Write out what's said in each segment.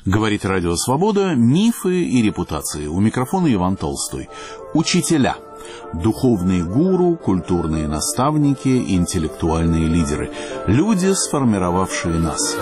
Говорит Радио Свобода. Мифы и репутации. У микрофона Иван Толстой. Учителя. Духовные гуру, культурные наставники, интеллектуальные лидеры. Люди, сформировавшие нас.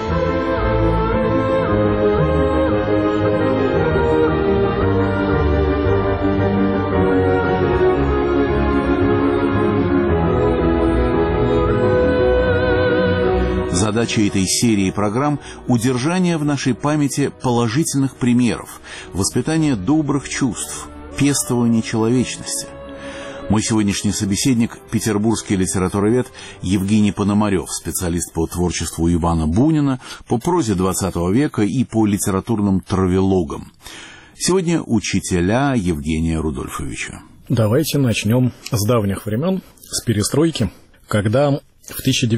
Задача этой серии программ – удержание в нашей памяти положительных примеров, воспитание добрых чувств, пестование человечности. Мой сегодняшний собеседник – петербургский литературовед Евгений Пономарев, специалист по творчеству Ивана Бунина, по прозе XX века и по литературным травелогам. Сегодня учителя Евгения Рудольфовича. Давайте начнем с давних времен, с перестройки, когда в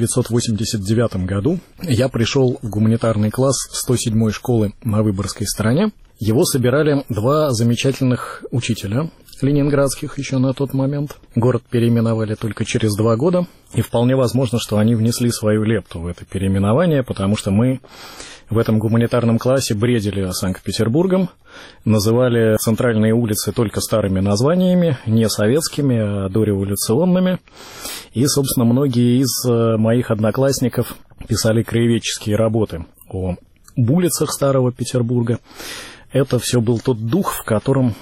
1989 году я пришел в гуманитарный класс 107-й школы на Выборгской стороне. Его собирали два замечательных учителя, ленинградских еще на тот момент. Город переименовали только через 2 года, и вполне возможно, что они внесли свою лепту в это переименование, потому что мы в этом гуманитарном классе бредили Санкт-Петербургом, называли центральные улицы только старыми названиями, не советскими, а дореволюционными. И, собственно, многие из моих одноклассников писали краеведческие работы о улицах Старого Петербурга. Это все был тот дух, в котором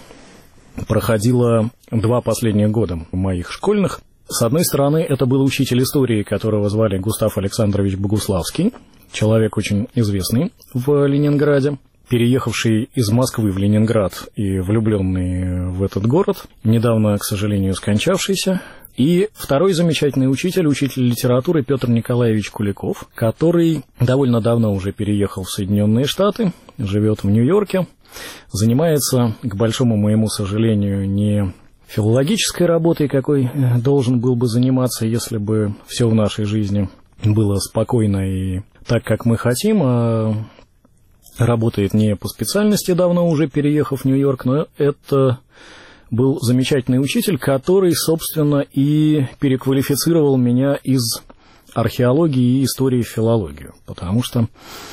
проходило 2 последних года моих школьных. С одной стороны, это был учитель истории, которого звали Густав Александрович Богуславский, человек очень известный в Ленинграде, переехавший из Москвы в Ленинград и влюбленный в этот город, недавно, к сожалению, скончавшийся. И второй замечательный учитель литературы Петр Николаевич Куликов, который довольно давно уже переехал в Соединенные Штаты, живет в Нью-Йорке, занимается, к большому моему сожалению, не филологической работой, какой должен был бы заниматься, если бы все в нашей жизни было спокойно и так, как мы хотим, а работает не по специальности, давно уже переехав в Нью-Йорк, но это был замечательный учитель, который, собственно, и переквалифицировал меня из археологии и истории в филологию, потому что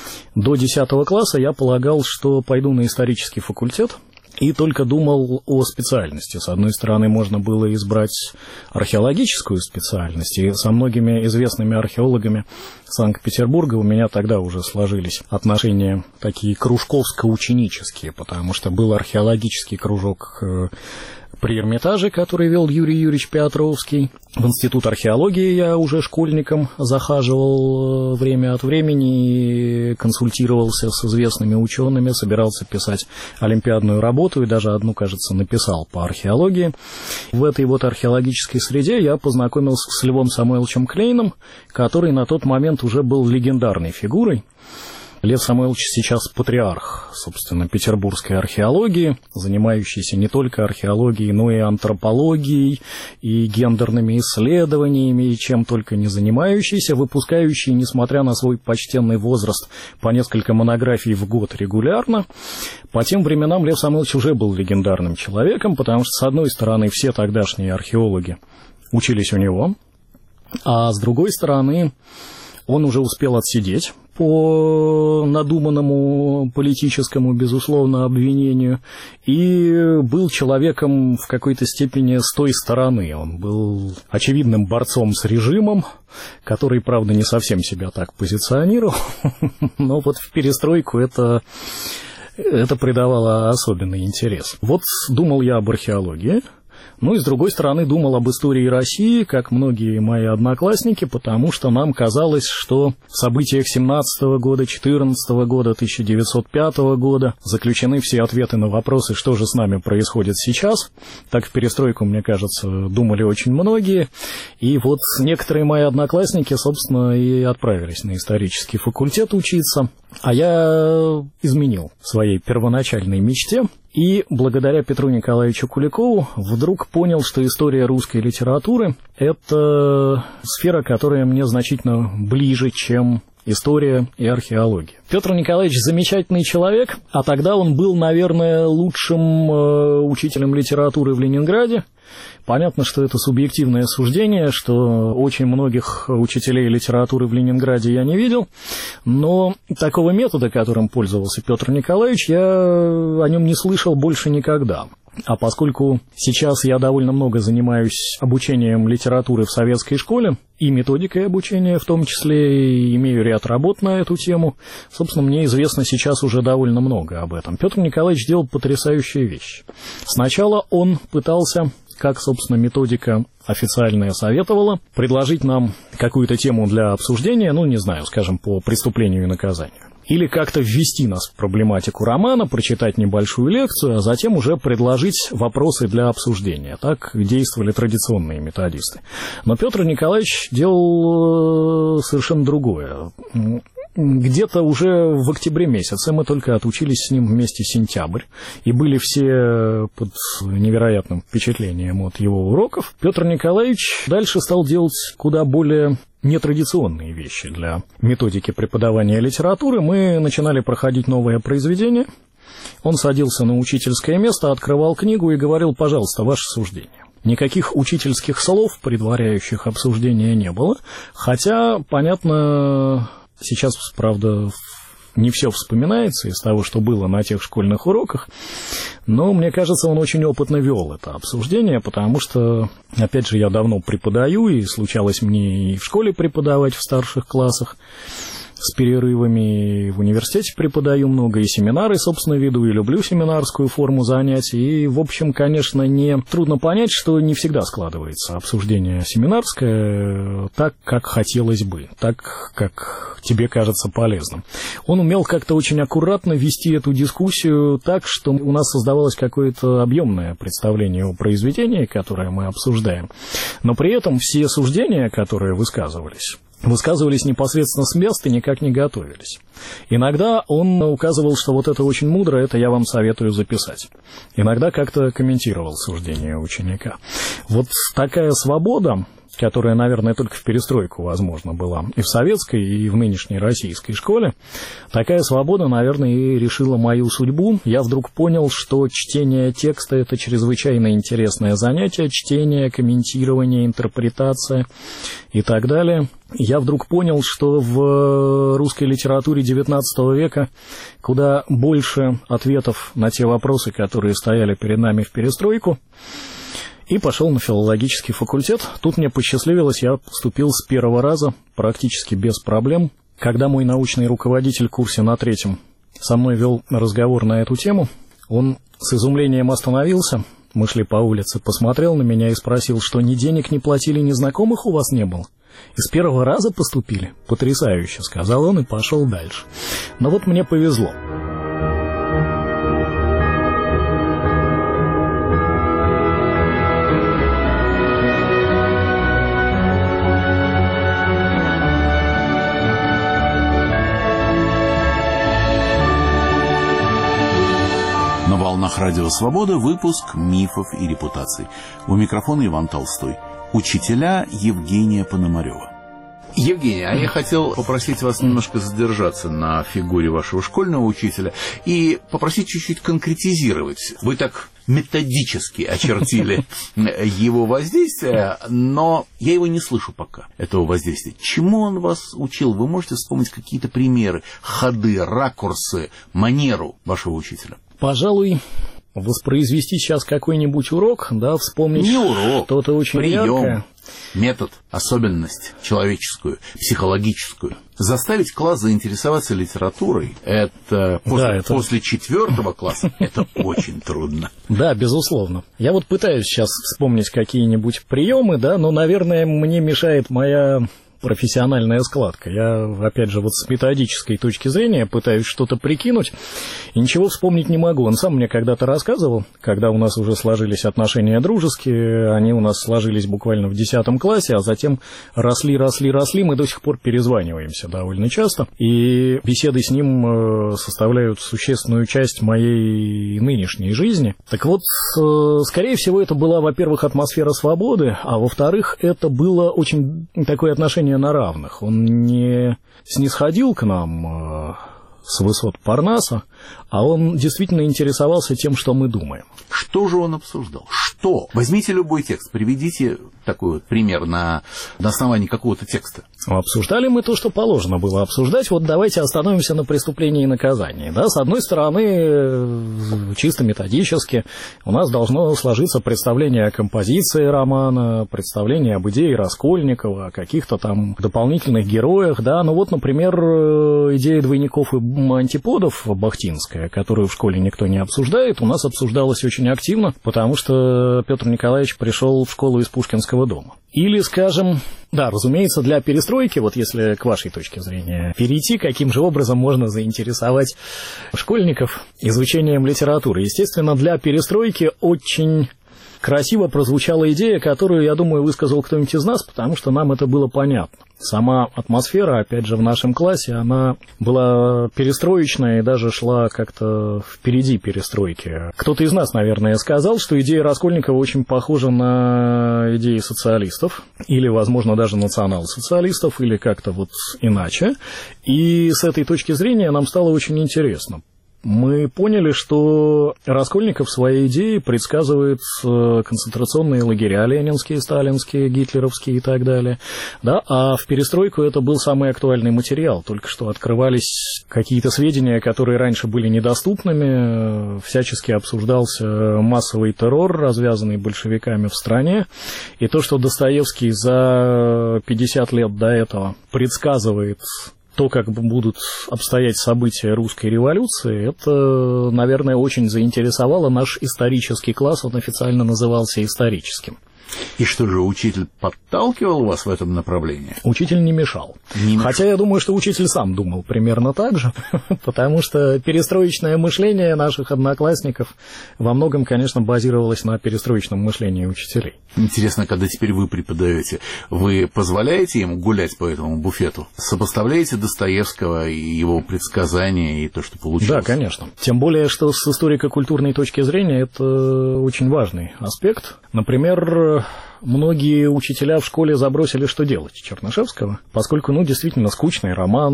до 10 класса я полагал, что пойду на исторический факультет, и только думал о специальности. С одной стороны, можно было избрать археологическую специальность, и со многими известными археологами Санкт-Петербурга у меня тогда уже сложились отношения такие кружковско-ученические, потому что был археологический кружок при Эрмитаже, который вел Юрий Юрьевич Петровский. В Институт археологии я уже школьником захаживал время от времени и консультировался с известными учеными, собирался писать олимпиадную работу и даже одну, кажется, написал по археологии. В этой вот археологической среде я познакомился с Львом Самойловичем Клейном, который на тот момент уже был легендарной фигурой. Лев Самойлович сейчас патриарх, собственно, петербургской археологии, занимающийся не только археологией, но и антропологией, и гендерными исследованиями, и чем только не занимающийся, выпускающий, несмотря на свой почтенный возраст, по несколько монографий в год регулярно. По тем временам Лев Самойлович уже был легендарным человеком, потому что, с одной стороны, все тогдашние археологи учились у него, а с другой стороны, он уже успел отсидеть по надуманному политическому, безусловно, обвинению, и был человеком в какой-то степени с той стороны. Он был очевидным борцом с режимом, который, правда, не совсем себя так позиционировал, но вот в перестройку это придавало особенный интерес. Вот думал я об археологии. Ну и, с другой стороны, думал об истории России, как многие мои одноклассники, потому что нам казалось, что в событиях 17 года, 14 года, 1905 года заключены все ответы на вопросы, что же с нами происходит сейчас. Так в перестройку, мне кажется, думали очень многие. И вот некоторые мои одноклассники, собственно, и отправились на исторический факультет учиться. А я изменил своей первоначальной мечте. И благодаря Петру Николаевичу Куликову вдруг понял, что история русской литературы – это сфера, которая мне значительно ближе, чем история и археология. Петр Николаевич замечательный человек, а тогда он был, наверное, лучшим учителем литературы в Ленинграде. Понятно, что это субъективное суждение, что очень многих учителей литературы в Ленинграде я не видел, но такого метода, которым пользовался Петр Николаевич, я о нем не слышал больше никогда. А поскольку сейчас я довольно много занимаюсь обучением литературы в советской школе, и методикой обучения в том числе, и имею ряд работ на эту тему, собственно, мне известно сейчас уже довольно много об этом. Петр Николаевич делал потрясающие вещи. Сначала он пытался, как, собственно, методика официальная советовала, предложить нам какую-то тему для обсуждения, ну, не знаю, скажем, по преступлению и наказанию. Или как-то ввести нас в проблематику романа, прочитать небольшую лекцию, а затем уже предложить вопросы для обсуждения. Так действовали традиционные методисты. Но Петр Николаевич делал совершенно другое. Где-то уже в октябре месяце мы только отучились с ним вместе сентябрь, и были все под невероятным впечатлением от его уроков. Петр Николаевич дальше стал делать куда более нетрадиционные вещи для методики преподавания литературы. Мы начинали проходить новое произведение. Он садился на учительское место, открывал книгу и говорил: «Пожалуйста, ваше суждение». Никаких учительских слов, предваряющих обсуждение, не было, хотя, понятно, сейчас, правда, не все вспоминается из того, что было на тех школьных уроках, но, мне кажется, он очень опытно вел это обсуждение, потому что, опять же, я давно преподаю, и случалось мне и в школе преподавать в старших классах с перерывами, и в университете преподаю много, и семинары, собственно, веду, и люблю семинарскую форму занятий, и, в общем, конечно, не трудно понять, что не всегда складывается обсуждение семинарское так, как хотелось бы, так, как тебе кажется полезным. Он умел как-то очень аккуратно вести эту дискуссию так, что у нас создавалось какое-то объемное представление о произведении, которое мы обсуждаем, но при этом все суждения, которые высказывались непосредственно с места, никак не готовились. Иногда он указывал, что вот это очень мудро, это я вам советую записать. Иногда как-то комментировал суждение ученика. Вот такая свобода, которая, наверное, только в перестройку возможна была и в советской, и в нынешней российской школе, такая свобода, наверное, и решила мою судьбу. Я вдруг понял, что чтение текста – это чрезвычайно интересное занятие, чтение, комментирование, интерпретация и так далее. Я вдруг понял, что в русской литературе XIX века куда больше ответов на те вопросы, которые стояли перед нами в перестройку, и пошел на филологический факультет. Тут мне посчастливилось, я поступил с первого раза, практически без проблем. Когда мой научный руководитель в курсе на 3-м со мной вел разговор на эту тему, он с изумлением остановился, мы шли по улице, посмотрел на меня и спросил, что ни денег не платили, ни знакомых у вас не было? И с первого раза поступили? Потрясающе, сказал он и пошел дальше. Но вот мне повезло. На волнах Радио Свобода выпуск «Мифов и репутаций». У микрофона Иван Толстой. Учителя Евгения Пономарева. Евгений, а я хотел попросить вас немножко задержаться на фигуре вашего школьного учителя и попросить чуть-чуть конкретизировать. Вы так методически очертили его воздействие, но я его не слышу пока, этого воздействия. Чему он вас учил? Вы можете вспомнить какие-то примеры, ходы, ракурсы, манеру вашего учителя? Пожалуй, воспроизвести сейчас какой-нибудь урок, да, вспомнить что-то очень яркое. Метод, особенность человеческую, психологическую. Заставить класс заинтересоваться литературой, это после 4 класса, это очень трудно. Да, безусловно. Я вот пытаюсь сейчас вспомнить какие-нибудь приемы, да, но, наверное, мне мешает моя профессиональная складка. Я, опять же, вот с методической точки зрения пытаюсь что-то прикинуть, и ничего вспомнить не могу. Он сам мне когда-то рассказывал, когда у нас уже сложились отношения дружеские, они у нас сложились буквально в 10 классе, а затем росли, мы до сих пор перезваниваемся довольно часто, и беседы с ним составляют существенную часть моей нынешней жизни. Так вот, скорее всего, это была, во-первых, атмосфера свободы, а во-вторых, это было очень такое отношение отношения на равных. Он не снисходил к нам с высот Парнаса, а он действительно интересовался тем, что мы думаем. Что же он обсуждал? Что? Возьмите любой текст, приведите такой вот пример на основании какого-то текста. Обсуждали мы то, что положено было обсуждать. Вот давайте остановимся на преступлении и наказании. Да, с одной стороны, чисто методически у нас должно сложиться представление о композиции романа, представление об идее Раскольникова, о каких-то там дополнительных героях. Да, ну вот, например, идея двойников и антиподов бахтинская, которую в школе никто не обсуждает, у нас обсуждалась очень активно, потому что Петр Николаевич пришел в школу из Пушкинского дома. Или, скажем, да, разумеется, для перестройки, вот если к вашей точке зрения перейти, каким же образом можно заинтересовать школьников изучением литературы. Естественно, для перестройки очень красиво прозвучала идея, которую, я думаю, высказал кто-нибудь из нас, потому что нам это было понятно. Сама атмосфера, опять же, в нашем классе, она была перестроечная и даже шла как-то впереди перестройки. Кто-то из нас, наверное, сказал, что идея Раскольникова очень похожа на идеи социалистов, или, возможно, даже национал-социалистов, или как-то вот иначе. И с этой точки зрения нам стало очень интересно. Мы поняли, что Раскольников в своей идее предсказывает концентрационные лагеря ленинские, сталинские, гитлеровские и так далее. Да? А в перестройку это был самый актуальный материал. Только что открывались какие-то сведения, которые раньше были недоступными. Всячески обсуждался массовый террор, развязанный большевиками в стране. И то, что Достоевский за 50 лет до этого предсказывает то, как будут обстоять события русской революции, это, наверное, очень заинтересовало наш исторический класс, он официально назывался историческим. И что же, учитель подталкивал вас в этом направлении? Учитель не мешал. Хотя я думаю, что учитель сам думал примерно так же, потому что перестроечное мышление наших одноклассников во многом, конечно, базировалось на перестроечном мышлении учителей. Интересно, когда теперь вы преподаете, вы позволяете им гулять по этому буфету? Сопоставляете Достоевского и его предсказания и то, что получилось? Да, конечно. Тем более, что с историко-культурной точки зрения это очень важный аспект. Например, многие учителя в школе забросили, что делать, Чернышевского, поскольку, действительно, скучный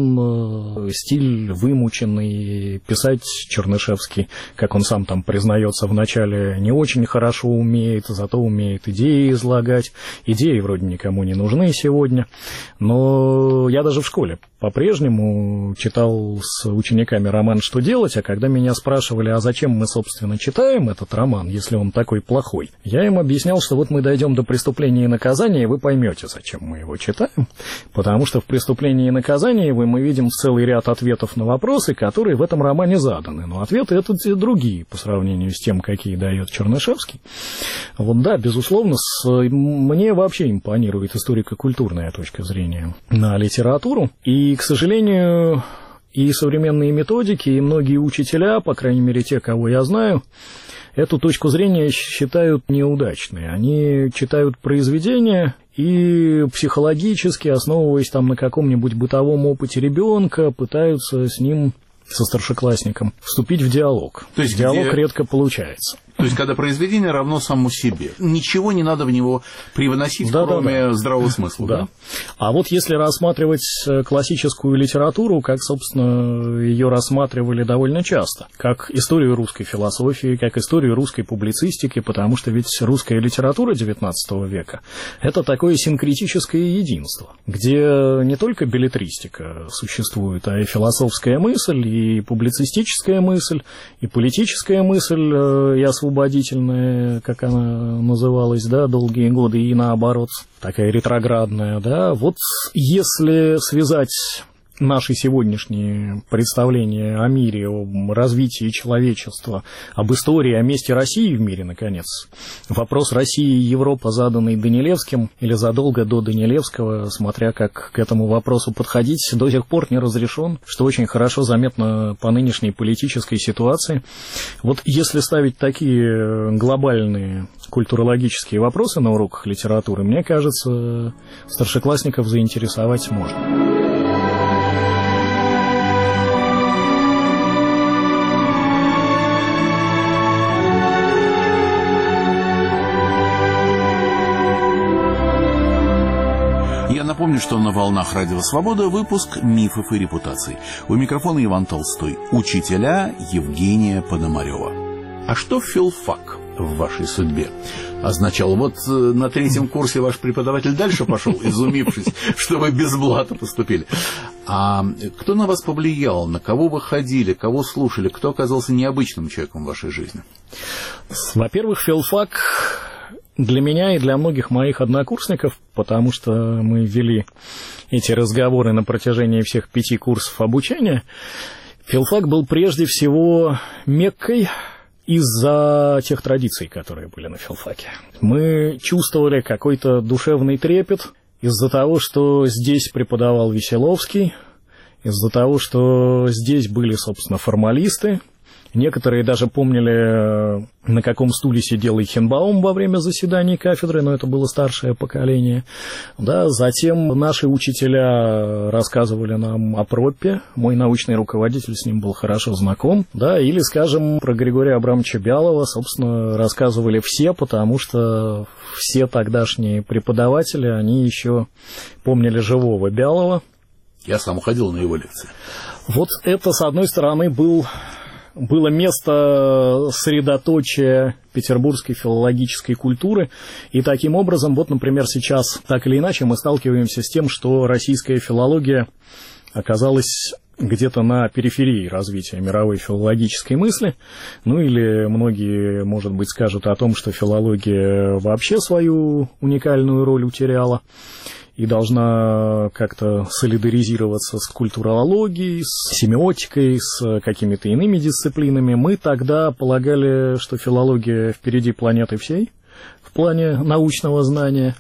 роман, стиль вымученный, писать Чернышевский, как он сам там признается в начале, не очень хорошо умеет, зато умеет идеи излагать. Идеи вроде никому не нужны сегодня, но я даже в школе по-прежнему читал с учениками роман «Что делать?», а когда меня спрашивали, а зачем мы, собственно, читаем этот роман, если он такой плохой, я им объяснял, что вот мы дойдем до «Преступления и наказания», и вы поймете, зачем мы его читаем, потому что в «Преступлении и наказании» мы видим целый ряд ответов на вопросы, которые в этом романе заданы, но ответы это другие по сравнению с тем, какие дает Чернышевский. Вот да, безусловно, мне вообще импонирует историко-культурная точка зрения на литературу, и, к сожалению, и современные методики, и многие учителя, по крайней мере те, кого я знаю, эту точку зрения считают неудачной. Они читают произведения и психологически, основываясь там на каком-нибудь бытовом опыте ребенка, пытаются с ним, со старшеклассником, вступить в диалог. То есть диалог редко получается. То есть, когда произведение равно самому себе. Ничего не надо в него привносить, кроме здравого смысла. Да. А вот если рассматривать классическую литературу, как, собственно, ее рассматривали довольно часто, как историю русской философии, как историю русской публицистики, потому что ведь русская литература XIX века – это такое синкретическое единство, где не только беллетристика существует, а и философская мысль, и публицистическая мысль, и политическая мысль, и освободительная, как она называлась, да, долгие годы, и наоборот, такая ретроградная, да. Вот если связать наши сегодняшние представления о мире, о развитии человечества, об истории, о месте России в мире, наконец. Вопрос России и Европы, заданный Данилевским или задолго до Данилевского, смотря как к этому вопросу подходить, до сих пор не разрешен, что очень хорошо заметно по нынешней политической ситуации. Вот если ставить такие глобальные культурологические вопросы на уроках литературы, мне кажется, старшеклассников заинтересовать можно. Напомню, что на волнах Радио Свобода выпуск «Мифов и репутаций». У микрофона Иван Толстой, учителя Евгения Пономарева. А что филфак в вашей судьбе означал? Вот на 3-м курсе ваш преподаватель дальше пошел, изумившись, что вы без блата поступили. А кто на вас повлиял, на кого вы ходили, кого слушали, кто оказался необычным человеком в вашей жизни? Во-первых, филфак для меня и для многих моих однокурсников, потому что мы вели эти разговоры на протяжении всех 5 курсов обучения, филфак был прежде всего Меккой из-за тех традиций, которые были на филфаке. Мы чувствовали какой-то душевный трепет из-за того, что здесь преподавал Веселовский, из-за того, что здесь были, собственно, формалисты. Некоторые даже помнили, на каком стуле сидел Эйхенбаум во время заседаний кафедры, но это было старшее поколение. Да, затем наши учителя рассказывали нам о Проппе, мой научный руководитель с ним был хорошо знаком. Да, или, скажем, про Григория Абрамовича Бялова, собственно, рассказывали все, потому что все тогдашние преподаватели, они еще помнили живого Бялова. Я сам ходил на его лекции. Вот это, с одной стороны, было место средоточия петербургской филологической культуры, и таким образом, вот, например, сейчас так или иначе мы сталкиваемся с тем, что российская филология оказалась где-то на периферии развития мировой филологической мысли, ну или многие, может быть, скажут о том, что филология вообще свою уникальную роль утеряла и должна как-то солидаризироваться с культурологией, с семиотикой, с какими-то иными дисциплинами. Мы тогда полагали, что филология впереди планеты всей в плане научного знания.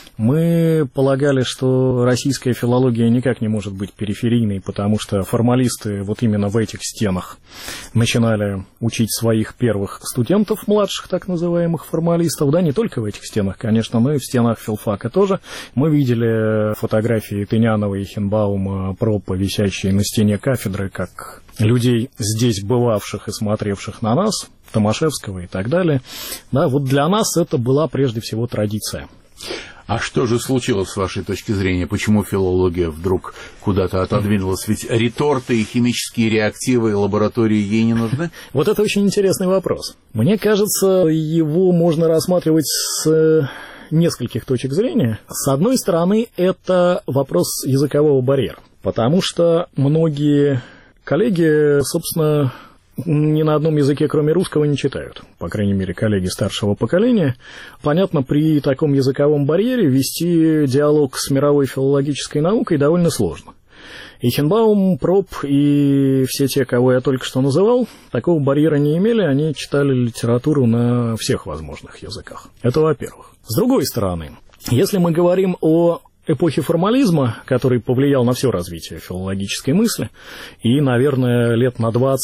Мы полагали, что российская филология никак не может быть периферийной, потому что формалисты вот именно в этих стенах начинали учить своих первых студентов, младших так называемых формалистов, да, не только в этих стенах, конечно, но и в стенах филфака тоже. Мы видели фотографии Тынянова и Эйхенбаума, Проппа, висящие на стене кафедры, как людей, здесь бывавших и смотревших на нас, Томашевского и так далее. Да, вот для нас это была прежде всего традиция. А что же случилось с вашей точки зрения? Почему филология вдруг куда-то отодвинулась? Ведь реторты и химические реактивы и лаборатории ей не нужны? Вот это очень интересный вопрос. Мне кажется, его можно рассматривать с нескольких точек зрения. С одной стороны, это вопрос языкового барьера, потому что многие коллеги, собственно, ни на одном языке, кроме русского, не читают. По крайней мере, коллеги старшего поколения. Понятно, при таком языковом барьере вести диалог с мировой филологической наукой довольно сложно. Эйхенбаум, Пропп и все те, кого я только что называл, такого барьера не имели, они читали литературу на всех возможных языках. Это во-первых. С другой стороны, если мы говорим о эпохи формализма, который повлиял на все развитие филологической мысли и, наверное, лет на 20-30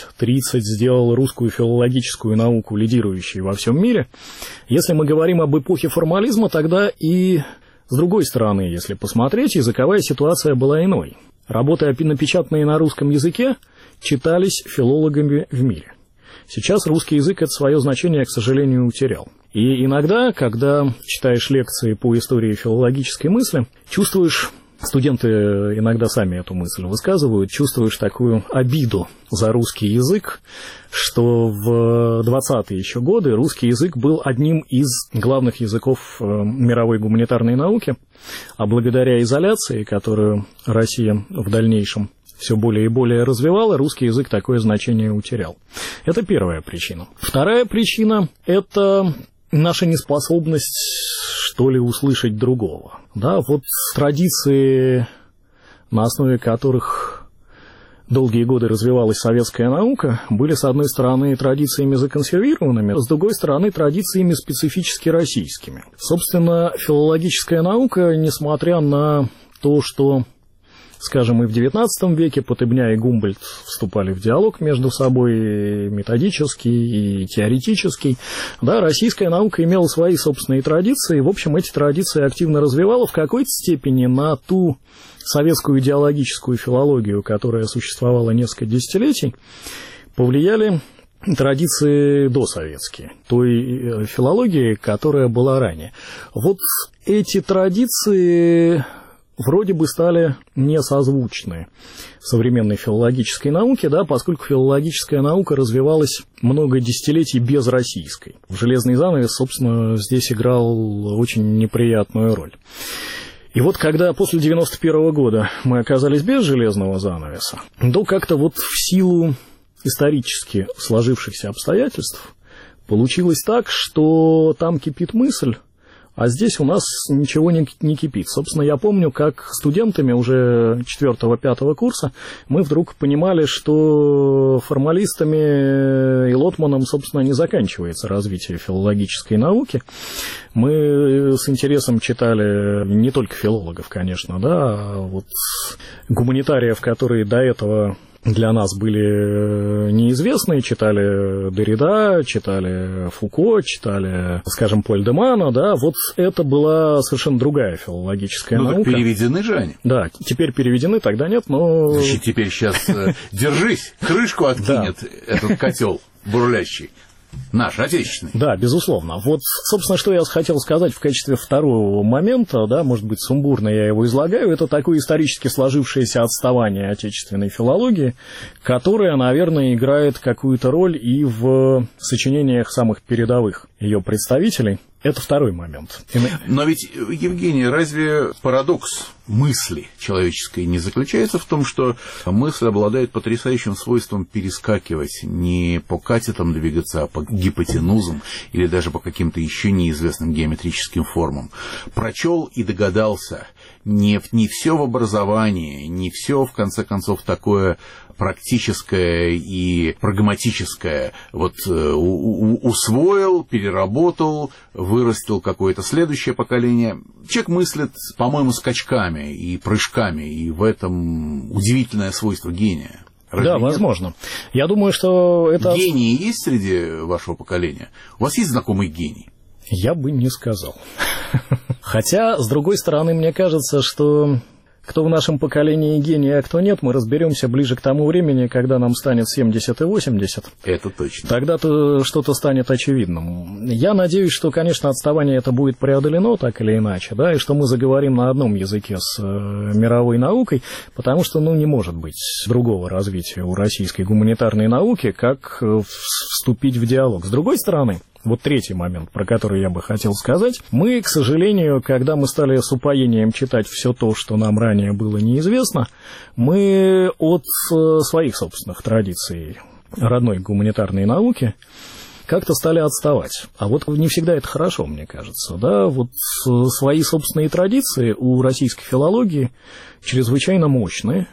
сделал русскую филологическую науку лидирующей во всем мире. Если мы говорим об эпохе формализма, тогда и с другой стороны, если посмотреть, языковая ситуация была иной. Работы, напечатанные на русском языке, читались филологами в мире. Сейчас русский язык это свое значение, к сожалению, утерял. И иногда, когда читаешь лекции по истории филологической мысли, чувствуешь, студенты иногда сами эту мысль высказывают, чувствуешь такую обиду за русский язык, что в 20-е еще годы русский язык был одним из главных языков мировой гуманитарной науки, а благодаря изоляции, которую Россия в дальнейшем все более и более развивала, русский язык такое значение утерял. Это первая причина. Вторая причина – это наша неспособность, что ли, услышать другого. Да, вот традиции, на основе которых долгие годы развивалась советская наука, были, с одной стороны, традициями законсервированными, с другой стороны, традициями специфически российскими. Собственно, филологическая наука, несмотря на то, что, скажем, и в XIX веке Потебня и Гумбольдт вступали в диалог между собой методический и теоретический. Да, российская наука имела свои собственные традиции, и, в общем, эти традиции активно развивала в какой-то степени на ту советскую идеологическую филологию, которая существовала несколько десятилетий, повлияли традиции досоветские, той филологии, которая была ранее. Вот эти традиции вроде бы стали несозвучны современной филологической науке, да, поскольку филологическая наука развивалась много десятилетий без российской. Железный занавес, собственно, здесь играл очень неприятную роль. И вот когда после 91 года мы оказались без железного занавеса, то как-то вот в силу исторически сложившихся обстоятельств получилось так, что там кипит мысль, а здесь у нас ничего не кипит. Собственно, я помню, как студентами уже 4-5 курса мы вдруг понимали, что формалистами и лотманом, собственно, не заканчивается развитие филологической науки. Мы с интересом читали не только филологов, конечно, да, а вот гуманитариев, которые до этого для нас были неизвестны, читали Деррида, читали Фуко, читали, скажем, Поль де Мана, да, вот это была совершенно другая филологическая наука. Ну, так переведены же они. Да, теперь переведены, тогда нет, но... Значит, теперь сейчас держись, крышку откинет этот котел бурлящий. Наш, отечественный. Да, безусловно. Вот, собственно, что я хотел сказать в качестве второго момента, да, может быть, сумбурно я его излагаю, это такое исторически сложившееся отставание отечественной филологии, которое, наверное, играет какую-то роль и в сочинениях самых передовых ее представителей. Это второй момент. Но ведь, Евгений, разве парадокс мысли человеческой не заключается в том, что мысль обладает потрясающим свойством перескакивать, не по катетам двигаться, а по гипотенузам или даже по каким-то еще неизвестным геометрическим формам? Прочел и догадался. Не все в образовании, не все, в конце концов, такое практическое и прагматическое. Вот усвоил, переработал, вырастил какое-то следующее поколение. Человек мыслит, по-моему, скачками и прыжками, и в этом удивительное свойство гения. Разве да, нет? Возможно. Я думаю, что это... Гении есть среди вашего поколения? У вас есть знакомый гений? Я бы не сказал. Хотя, с другой стороны, мне кажется, что кто в нашем поколении гений, а кто нет, мы разберемся ближе к тому времени, когда нам станет 70 и 80. Это точно. Тогда-то что-то станет очевидным. Я надеюсь, что, конечно, отставание это будет преодолено так или иначе, да, и что мы заговорим на одном языке с мировой наукой, потому что, не может быть другого развития у российской гуманитарной науки, как вступить в диалог. С другой стороны, вот третий момент, про который я бы хотел сказать. Мы, к сожалению, когда мы стали с упоением читать все то, что нам ранее было неизвестно, мы от своих собственных традиций родной гуманитарной науки как-то стали отставать. А вот не всегда это хорошо, мне кажется. Да? Вот свои собственные традиции у российской филологии чрезвычайно мощные.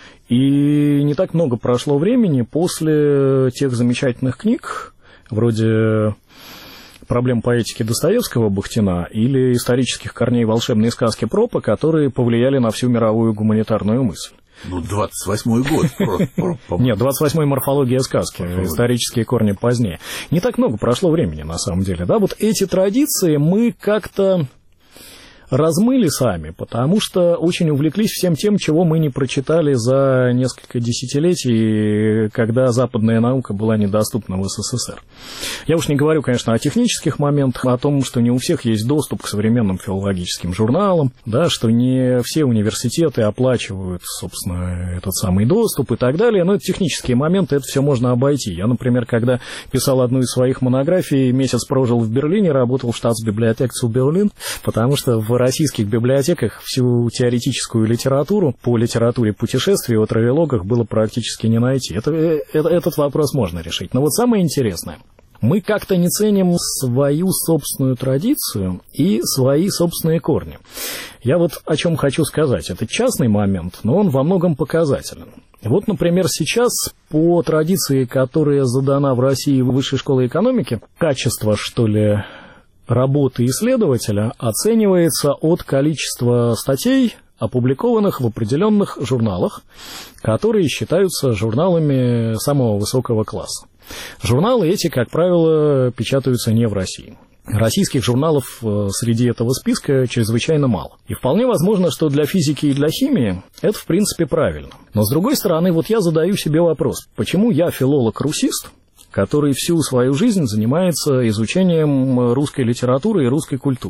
И не так много прошло времени после тех замечательных книг, вроде «Проблем поэтики» Достоевского, Бахтина или «Исторических корней волшебной сказки» Пропа, которые повлияли на всю мировую гуманитарную мысль. 28-й год. Нет, 28-й морфология сказки, исторические корни позднее. Не так много прошло времени, на самом деле. Да? Вот эти традиции мы как-то размыли сами, потому что очень увлеклись всем тем, чего мы не прочитали за несколько десятилетий, когда западная наука была недоступна в СССР. Я уж не говорю, конечно, о технических моментах, о том, что не у всех есть доступ к современным филологическим журналам, да, что не все университеты оплачивают, собственно, этот самый доступ и так далее, но это технические моменты, это все можно обойти. Я, например, когда писал одну из своих монографий, месяц прожил в Берлине, работал в Staatsbibliothek zu Berlin, потому что в российских библиотеках всю теоретическую литературу по литературе путешествий о травелогах было практически не найти. Этот вопрос можно решить. Но вот самое интересное. Мы как-то не ценим свою собственную традицию и свои собственные корни. Я вот о чем хочу сказать. Это частный момент, но он во многом показателен. Вот, например, сейчас по традиции, которая задана в России Высшей школой экономики, качество, что ли, работы исследователя оценивается от количества статей, опубликованных в определенных журналах, которые считаются журналами самого высокого класса. Журналы эти, как правило, печатаются не в России. Российских журналов среди этого списка чрезвычайно мало. И вполне возможно, что для физики и для химии это, в принципе, правильно. Но, с другой стороны, вот я задаю себе вопрос, почему я филолог-русист, который всю свою жизнь занимается изучением русской литературы и русской культуры.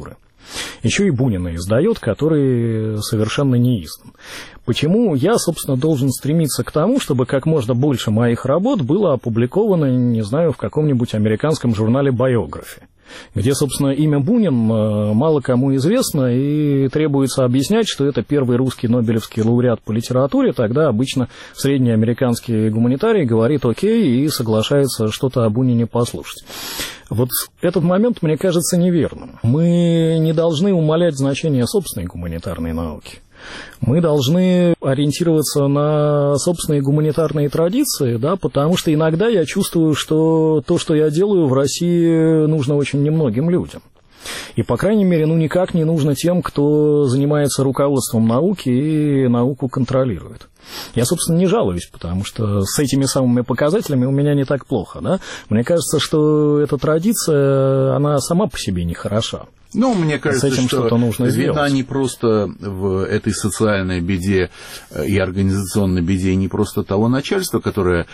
Еще и Бунина издает, который совершенно не издан. Почему я, собственно, должен стремиться к тому, чтобы как можно больше моих работ было опубликовано, не знаю, в каком-нибудь американском журнале «Biography», где, собственно, имя Бунин мало кому известно, и требуется объяснять, что это первый русский нобелевский лауреат по литературе, тогда обычно средний американский гуманитарий говорит «окей» и соглашается что-то о Бунине послушать. Вот этот момент, мне кажется, неверным. Мы не должны умалять значение собственной гуманитарной науки. Мы должны ориентироваться на собственные гуманитарные традиции, да, потому что иногда я чувствую, что то, что я делаю в России, нужно очень немногим людям. И, по крайней мере, никак не нужно тем, кто занимается руководством науки и науку контролирует. Я, собственно, не жалуюсь, потому что с этими самыми показателями у меня не так плохо, да. Мне кажется, что эта традиция, она сама по себе не хороша. Ну, мне кажется, с этим что-то нужно вина сделать. не просто в этой социальной беде и организационной беде не просто того начальства, которое,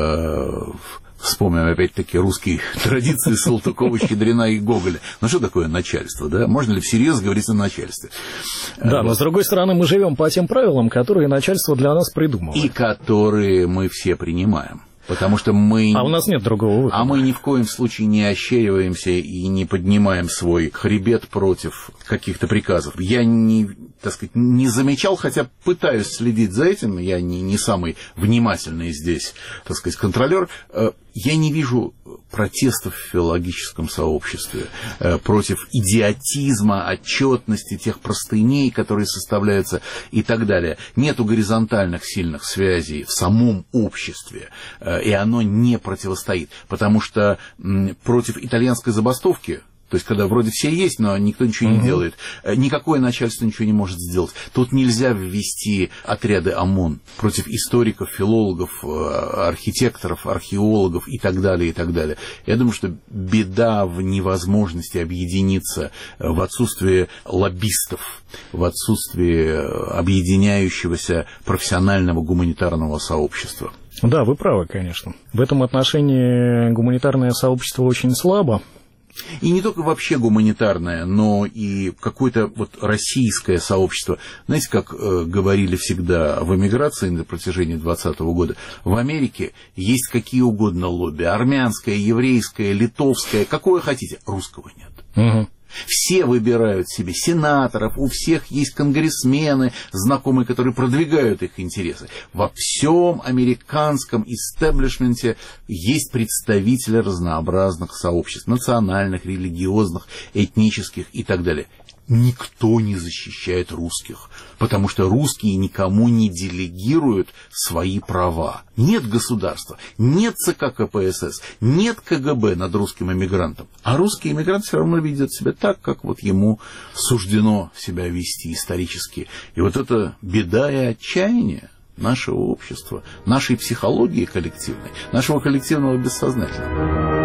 вспомним опять-таки русские традиции Салтыкова, Щедрина и Гоголя. Ну, что такое начальство, да? Можно ли всерьез говорить о начальстве? Да, но с другой стороны, мы живем по тем правилам, которые начальство для нас придумало. И которые мы все принимаем. Потому что мы... А у нас нет другого выхода. А мы ни в коем случае не ощериваемся и не поднимаем свой хребет против каких-то приказов. Я не замечал, хотя пытаюсь следить за этим, я не самый внимательный здесь, контролер. Я не вижу протестов в филологическом сообществе против идиотизма, отчетности, тех простыней, которые составляются и так далее. Нету горизонтальных сильных связей в самом обществе, и оно не противостоит, потому что против итальянской забастовки, то есть, когда вроде все есть, но никто ничего не делает, никакое начальство ничего не может сделать. Тут нельзя ввести отряды ОМОН против историков, филологов, архитекторов, археологов и так далее, и так далее. Я думаю, что беда в невозможности объединиться, в отсутствии лоббистов, в отсутствии объединяющегося профессионального гуманитарного сообщества. Да, вы правы, конечно. В этом отношении гуманитарное сообщество очень слабо. И не только вообще гуманитарное, но и какое-то российское сообщество. Знаете, как говорили всегда в эмиграции на протяжении 2020 года, в Америке есть какие угодно лобби. Армянское, еврейское, литовское, какое хотите. Русского нет. Угу. Все выбирают себе сенаторов, у всех есть конгрессмены, знакомые, которые продвигают их интересы. Во всем американском истеблишменте есть представители разнообразных сообществ, национальных, религиозных, этнических и так далее. Никто не защищает русских, потому что русские никому не делегируют свои права. Нет государства, нет ЦК КПСС, нет КГБ над русским эмигрантом. А русский эмигрант все равно ведет себя так, как ему суждено себя вести исторически. И это беда и отчаяние нашего общества, нашей психологии коллективной, нашего коллективного бессознательного.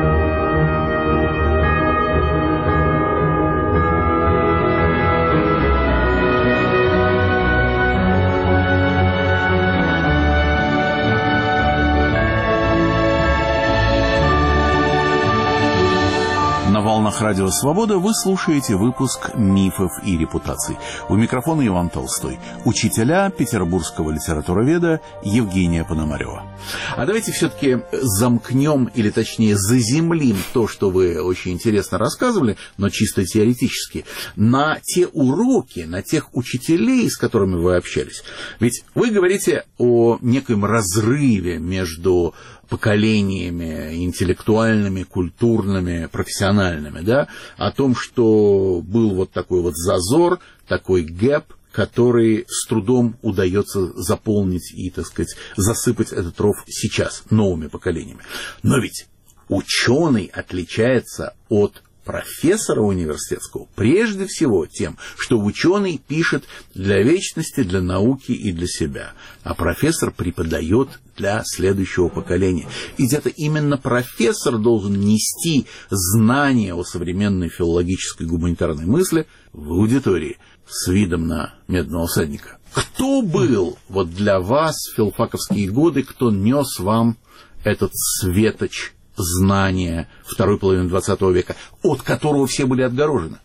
На волнах Радио Свобода вы слушаете выпуск «Мифов и репутаций». У микрофона Иван Толстой. Учителя петербургского литературоведа Евгения Пономарева. А давайте все-таки замкнем, или точнее заземлим то, что вы очень интересно рассказывали, но чисто теоретически, на те уроки, на тех учителей, с которыми вы общались. Ведь вы говорите о некоем разрыве между поколениями интеллектуальными, культурными, профессиональными, да, о том, что был такой зазор, такой гэп, который с трудом удается заполнить и, засыпать этот ров сейчас новыми поколениями. Но ведь ученый отличается от профессора университетского прежде всего тем, что ученый пишет для вечности, для науки и для себя, а профессор преподает для следующего поколения. Ведь это именно профессор должен нести знания о современной филологической гуманитарной мысли в аудитории с видом на медного всадника. Кто был для вас в филфаковские годы, кто нес вам этот светоч знания второй половины XX века, от которого все были отгорожены?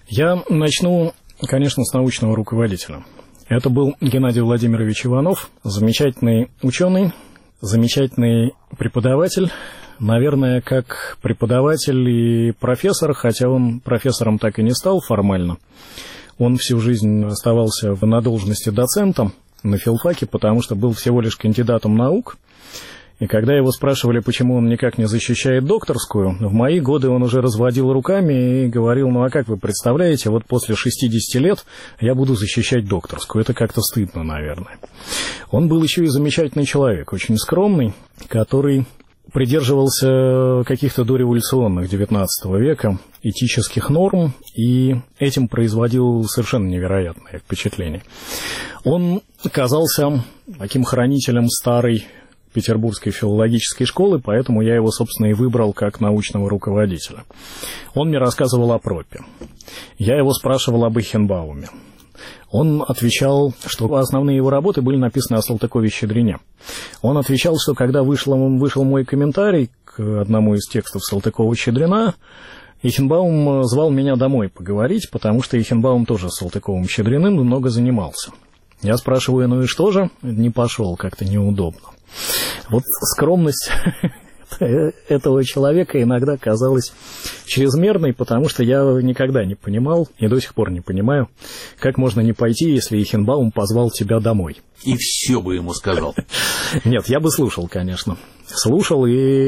Я начну, конечно, с научного руководителя. Это был Геннадий Владимирович Иванов, замечательный ученый, замечательный преподаватель. Наверное, как преподаватель и профессор, хотя он профессором так и не стал формально. Он всю жизнь оставался на должности доцента на филфаке, потому что был всего лишь кандидатом наук. И когда его спрашивали, почему он никак не защищает докторскую, в мои годы он уже разводил руками и говорил: ну а как вы представляете, вот после 60 лет я буду защищать докторскую. Это как-то стыдно, наверное. Он был еще и замечательный человек, очень скромный, который придерживался каких-то дореволюционных XIX века этических норм и этим производил совершенно невероятное впечатление. Он оказался таким хранителем старой Петербургской филологической школы, поэтому я его, собственно, и выбрал как научного руководителя. Он мне рассказывал о Проппе. Я его спрашивал об Эйхенбауме. Он отвечал, что основные его работы были написаны о Салтыкове-Щедрине. Он отвечал, что когда вышел мой комментарий к одному из текстов Салтыкова-Щедрина, Эйхенбаум звал меня домой поговорить, потому что Эйхенбаум тоже с Салтыковым-Щедриным много занимался. Я спрашиваю: ну и что же? Не пошел, как-то неудобно. Вот скромность этого человека иногда казалась чрезмерной, потому что я никогда не понимал, и до сих пор не понимаю, как можно не пойти, если Эйхенбаум позвал тебя домой. И все бы ему сказал. Нет, я бы слушал, конечно. Слушал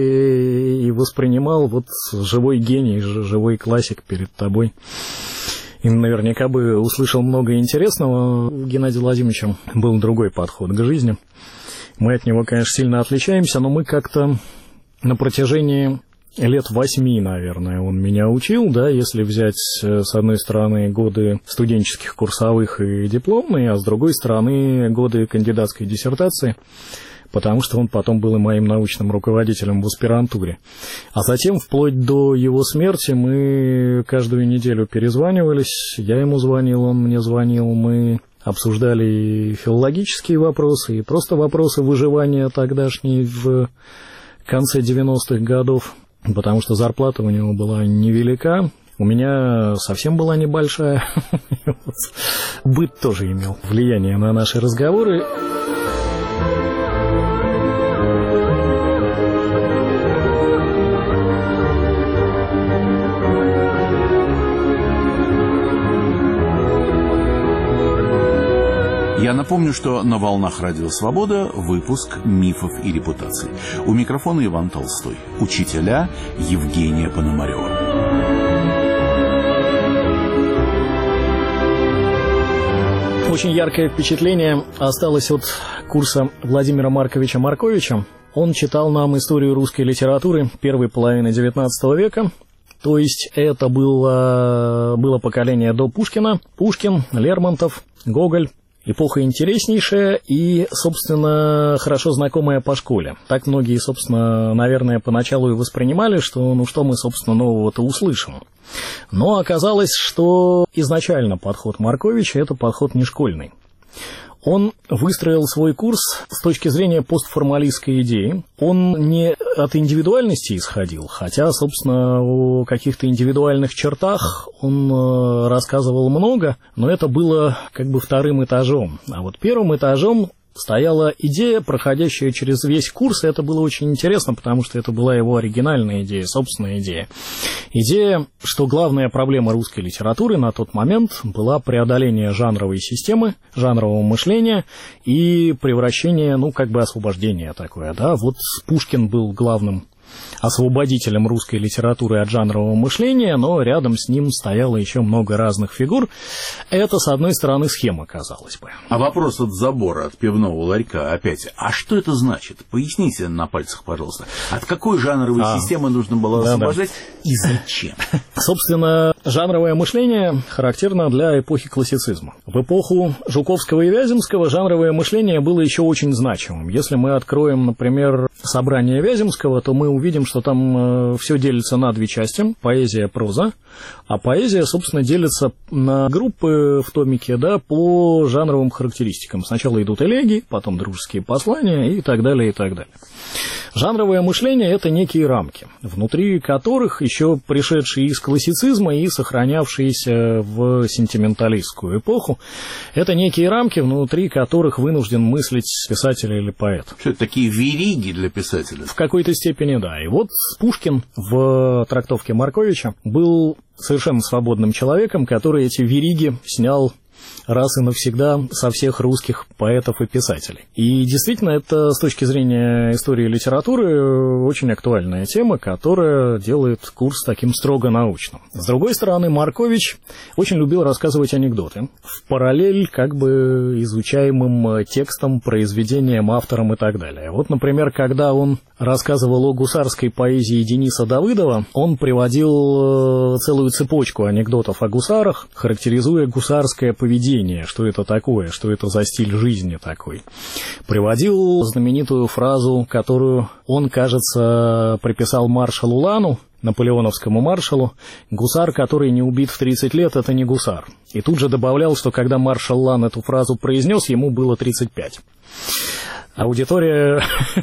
и воспринимал вот живой гений, живой классик перед тобой. И наверняка бы услышал много интересного. У Геннадия Владимировича был другой подход к жизни. Мы от него, конечно, сильно отличаемся, но мы как-то на протяжении лет 8, наверное, он меня учил, да, если взять, с одной стороны, годы студенческих курсовых и дипломные, а с другой стороны, годы кандидатской диссертации, потому что он потом был и моим научным руководителем в аспирантуре. А затем, вплоть до его смерти, мы каждую неделю перезванивались, я ему звонил, он мне звонил, мы обсуждали и филологические вопросы, и просто вопросы выживания тогдашней в конце 90-х годов, потому что зарплата у него была невелика, у меня совсем была небольшая. Быт тоже имел влияние на наши разговоры. Я напомню, что на волнах Радио Свобода выпуск «Мифов и репутаций». У микрофона Иван Толстой, учителя Евгения Пономарева. Очень яркое впечатление осталось от курса Владимира Марковича Марковича. Он читал нам историю русской литературы первой половины XIX века. То есть это было поколение до Пушкина. Пушкин, Лермонтов, Гоголь. Эпоха интереснейшая и, собственно, хорошо знакомая по школе. Так многие, собственно, наверное, поначалу и воспринимали, что ну что мы, собственно, нового-то услышим. Но оказалось, что изначально подход Марковича – это подход не школьный. Он выстроил свой курс с точки зрения постформалистской идеи. Он не от индивидуальности исходил, хотя, собственно, о каких-то индивидуальных чертах он рассказывал много, но это было как бы вторым этажом. А вот первым этажом стояла идея, проходящая через весь курс, и это было очень интересно, потому что это была его оригинальная идея, собственная идея. Идея, что главная проблема русской литературы на тот момент была преодоление жанровой системы, жанрового мышления и превращение, ну, как бы освобождение такое, да. Вот Пушкин был главным освободителем русской литературы от жанрового мышления, но рядом с ним стояло еще много разных фигур. Это, с одной стороны, схема, казалось бы. А вопрос от забора, от пивного ларька опять. А что это значит? Поясните на пальцах, пожалуйста. От какой жанровой системы нужно было освобождать и зачем? Собственно, жанровое мышление характерно для эпохи классицизма. В эпоху Жуковского и Вяземского жанровое мышление было еще очень значимым. Если мы откроем, например, собрание Вяземского, то мы увидим, что там все делится на две части – поэзия, проза, а поэзия, собственно, делится на группы в томике, да, по жанровым характеристикам. Сначала идут элегии, потом дружеские послания и так далее, и так далее. Жанровое мышление – это некие рамки, внутри которых еще пришедшие из классицизма и сохранявшиеся в сентименталистскую эпоху. Это некие рамки, внутри которых вынужден мыслить писатель или поэт. Что это, такие вериги для писателя? В какой-то степени, да. И вот Пушкин в трактовке Марковича был совершенно свободным человеком, который эти вериги снял раз и навсегда со всех русских поэтов и писателей. И действительно, это с точки зрения истории и литературы очень актуальная тема, которая делает курс таким строго научным. С другой стороны, Маркович очень любил рассказывать анекдоты в параллель как бы изучаемым текстам, произведениям, авторам и так далее. Вот, например, когда он рассказывал о гусарской поэзии Дениса Давыдова, он приводил целую цепочку анекдотов о гусарах, характеризуя гусарское поведение, что это такое, что это за стиль жизни такой. Приводил знаменитую фразу, которую он, кажется, приписал маршалу Лану, наполеоновскому маршалу: «Гусар, который не убит в 30 лет, это не гусар». И тут же добавлял, что когда маршал Лан эту фразу произнес, ему было 35. Аудитория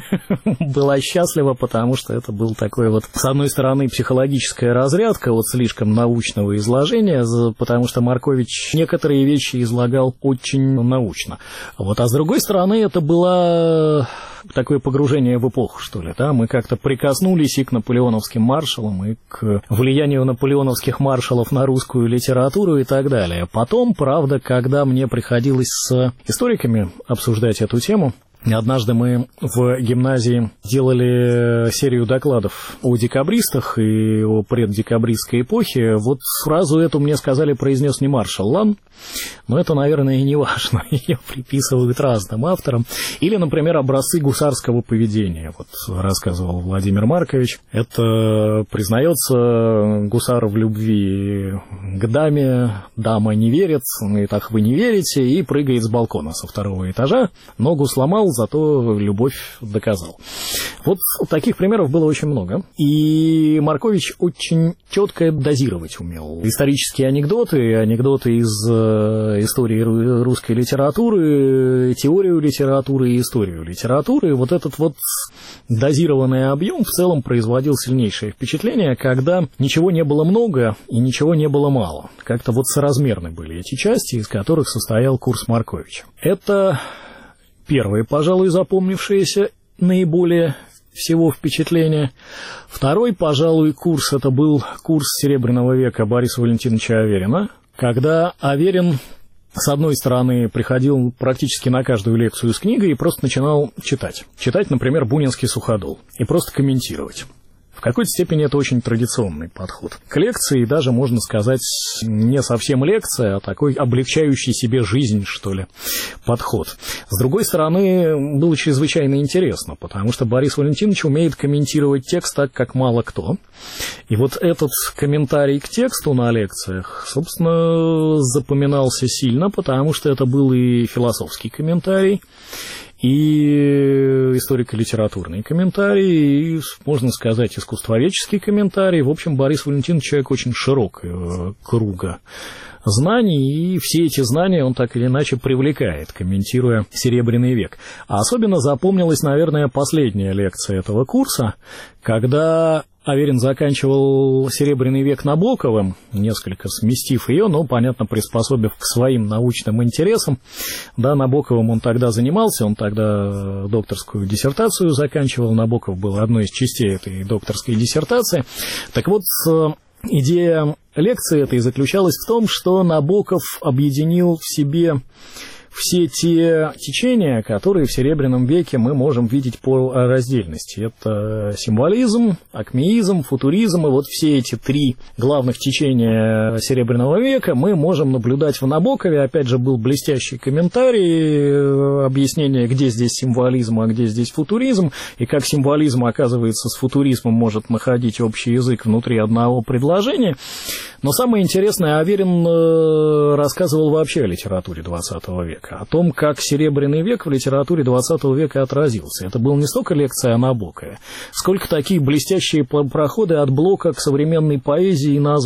была счастлива, потому что это был такой вот, с одной стороны, психологическая разрядка от слишком научного изложения, потому что Маркович некоторые вещи излагал очень научно. Вот, а с другой стороны, это было такое погружение в эпоху, что ли, да? Мы как-то прикоснулись и к наполеоновским маршалам, и к влиянию наполеоновских маршалов на русскую литературу и так далее. Потом, правда, когда мне приходилось с историками обсуждать эту тему, однажды мы в гимназии делали серию докладов о декабристах и о преддекабристской эпохе. Вот фразу эту мне сказали, произнес не маршал Лан, но это, наверное, и не важно. Ее приписывают разным авторам. Или, например, образцы гусарского поведения. Вот рассказывал Владимир Маркович. Это признается гусар в любви к даме, дама не верит, и так вы не верите, и прыгает с балкона со 2-го этажа, ногу сломал, зато любовь доказал. Вот таких примеров было очень много. И Маркович очень четко дозировать умел. Исторические анекдоты, анекдоты из истории русской литературы, теорию литературы и историю литературы. Вот этот вот дозированный объем в целом производил сильнейшее впечатление, когда ничего не было много и ничего не было мало. Как-то вот соразмерны были эти части, из которых состоял курс Марковича. Это первое, пожалуй, запомнившееся наиболее всего впечатление. Второй, пожалуй, курс, это был курс Серебряного века Бориса Валентиновича Аверина, когда Аверин, с одной стороны, приходил практически на каждую лекцию с книгой и просто начинал читать. Читать, например, «Бунинский суходол» и просто комментировать. В какой-то степени это очень традиционный подход к лекции, и даже, можно сказать, не совсем лекция, а такой облегчающий себе жизнь, что ли, подход. С другой стороны, было чрезвычайно интересно, потому что Борис Валентинович умеет комментировать текст так, как мало кто. И вот этот комментарий к тексту на лекциях, собственно, запоминался сильно, потому что это был и философский комментарий, и историко-литературный комментарий, и, можно сказать, искусствоведческий комментарий. В общем, Борис Валентинович человек очень широкого круга знаний, и все эти знания он так или иначе привлекает, комментируя Серебряный век. А особенно запомнилась, наверное, последняя лекция этого курса, когда Аверин заканчивал «Серебряный век» Набоковым, несколько сместив ее, но, понятно, приспособив к своим научным интересам. Да, Набоковым он тогда занимался, он тогда докторскую диссертацию заканчивал. Набоков был одной из частей этой докторской диссертации. Так вот, идея лекции этой заключалась в том, что Набоков объединил в себе все те течения, которые в Серебряном веке мы можем видеть по раздельности. Это символизм, акмеизм, футуризм, и вот все эти три главных течения Серебряного века мы можем наблюдать в Набокове. Опять же, был блестящий комментарий, объяснение, где здесь символизм, а где здесь футуризм, и как символизм, оказывается, с футуризмом может находить общий язык внутри одного предложения. Но самое интересное, Аверин рассказывал вообще о литературе XX века, о том, как Серебряный век в литературе XX века отразился. Это была не столько лекция о Набокове, сколько такие блестящие проходы от Блока к современной поэзии и назад.